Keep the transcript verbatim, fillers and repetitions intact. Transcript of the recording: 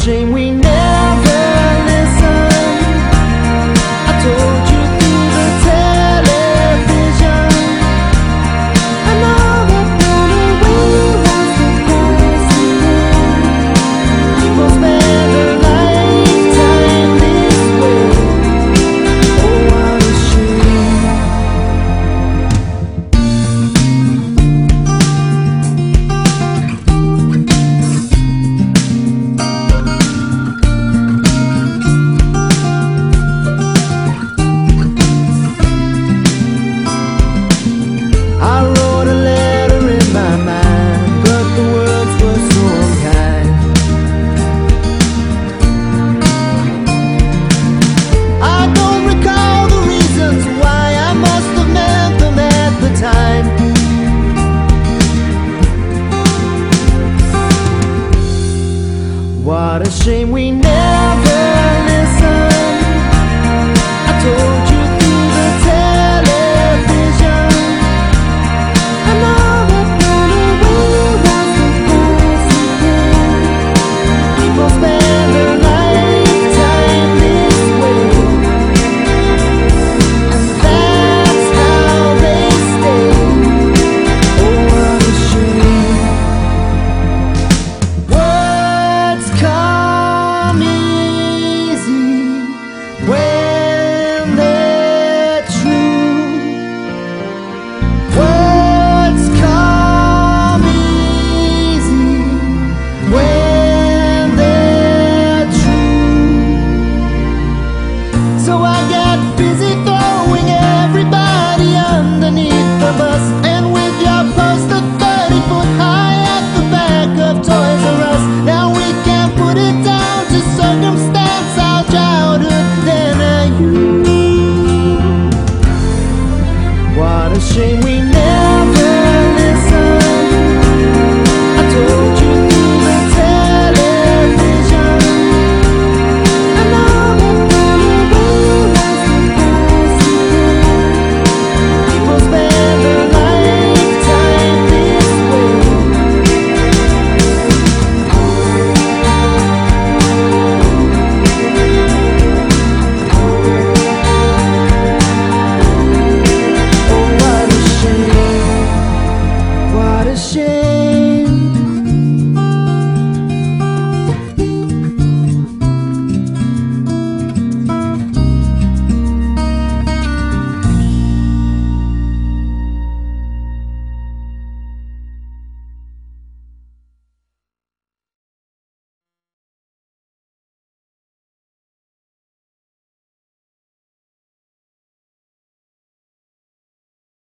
shame we never listened. I told you through the television. I know that running away was the price to pay. People spend their lifetime this way. Oh, what a shame. I wrote a letter in my mind, but the words were so unkind. I don't recall the reasons why, I must have meant them at the time. What a shame we never listened. I told you through the television. I know that running away was the price to pay. People spend their lifetime this way, and that's how they stay. Oh, what a shame. Words come easy when they're true. Words come easy when they're true. So I got busy